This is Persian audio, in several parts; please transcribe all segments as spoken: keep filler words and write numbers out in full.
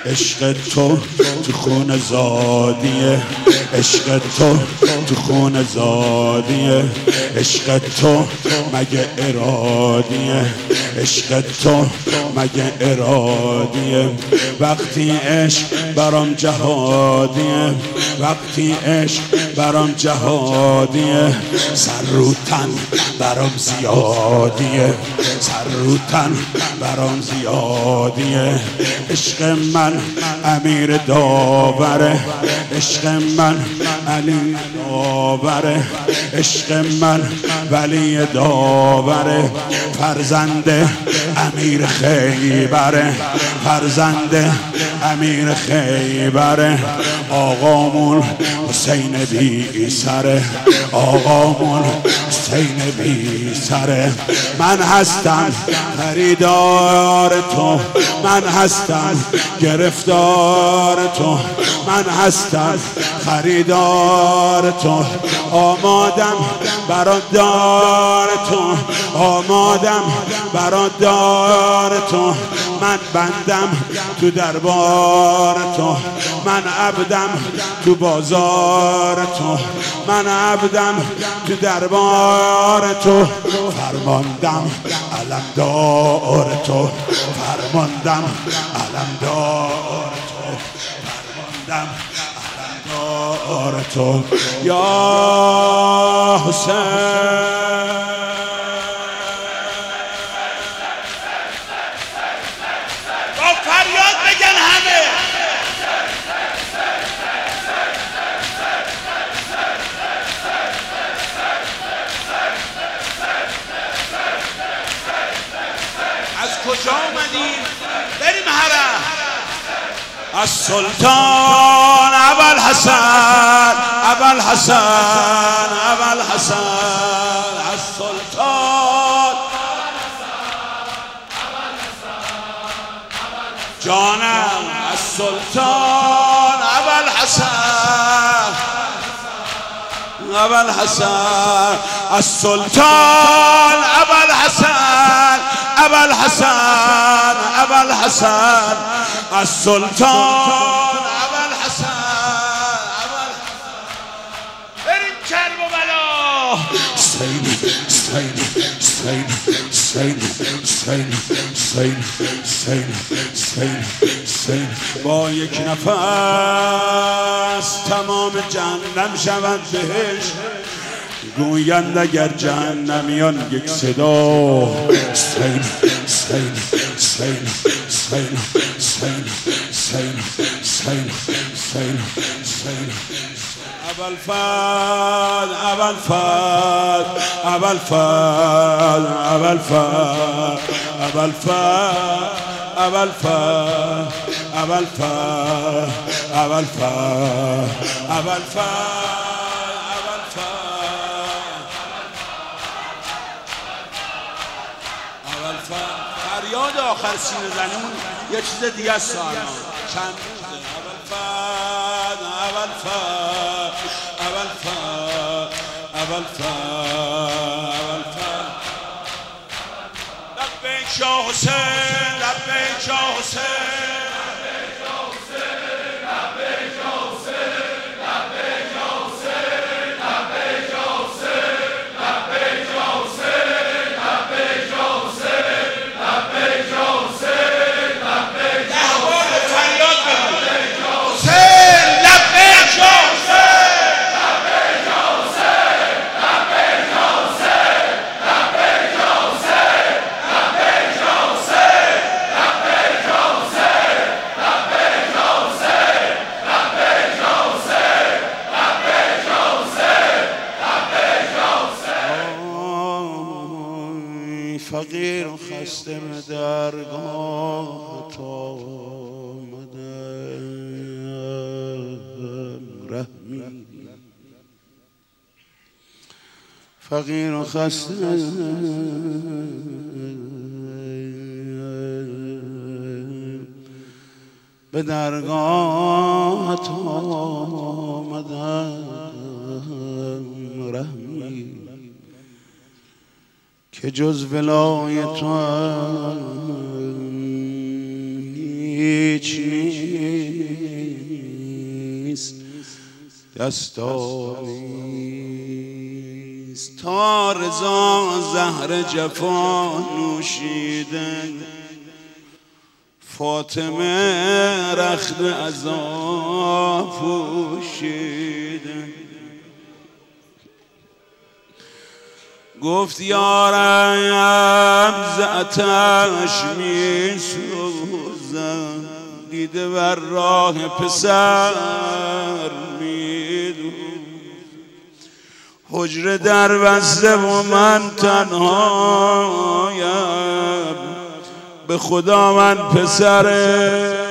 عشق تو تو خون زادیه، عشق تو تو خون زادیه، عشق تو مگه ارادیه، عشق تو مگه ارادیه. وقتی عشق برام جهادیه، وقتی عشق برام جهادیه، سر رو تن برام زیادیه، سر رو تن برام زیادیه. عشق من امیر داوره، عشق من علی داوره، عشق من ولی داوره، فرزند امیر خیبره، فرزند امیر خیبره. آقامون حسین بی سره، آقامون حسین بی سره. من هستم خریدار تو، من هستم گرفتار تو، من هستم خریدار تو. آمادم برادر تو، آمادم برادر تو. من بندم تو دربار تو، من عبدم تو بازار تو، من عبدم تو دربار تو. فرماندم علمدار تو، فرماندم علمدار تو، فرماندم علمدار تو. یا حسین فریاد بگن همه. از کجا آمدیم؟ بریم حرم. از سلطان ابوالحسن، ابوالحسن، ابوالحسن، از سلطان جانم، از سلطان ابوالحسن، ابوالحسن، از سلطان ابوالحسن، ابوالحسن، ابوالحسن، از سلطان ابوالحسن. بریم کرب و بلا. حسین حسین حسین حسین حسین حسین حسین حسین حسین. با یک نفس تمام جهنم شود بهش، گویند اگر جهنمیان یک صدا. حسین حسین حسین حسین حسین حسین حسین حسین حسین. ابوالفضل ابوالفضل ابوالفضل ابوالفضل ابوالفضل ابوالفضل ابوالفضل ابوالفضل ابوالفضل. فریاد آخر سینه زنیمون یه چیز دیگه است. چند روزه. ابوالفضل ابوالفضل ابوالفضل ابوالفضل. لبیک یا حسین، لبیک یا حسین، فقیر و خسته به درگاه تو آمدم رحمی. فقیر و خسته به درگاه تو آمدم رحمی. که جز ولایت تو هیچ نیست دستار نیست. تا رضا زهر جفا نوشیده، فاطمه رخت عذاب پوشیده. گفت یارم ز آتش می سوزم، دیده بر راه پسر می دوزم. حجره در بسته و من تنهایم، به خدا من پسره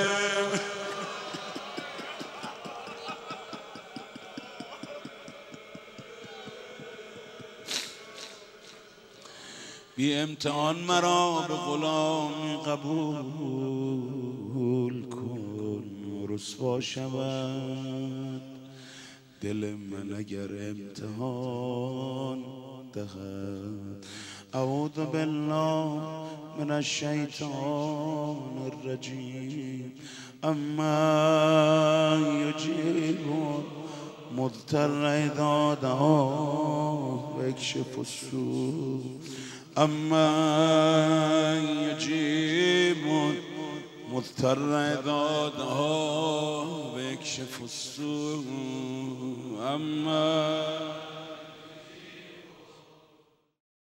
بی امتحان مرا به غلامی قبول کن، رسوا شود دل من اگر امتحان دهد. اعوذ بالله من الشیطان الرجیم. اما یجیب مضطر اذا دعاه و یکشف السوء. اما یجیب مضطر اذا دعاه و یکشف السوء. اما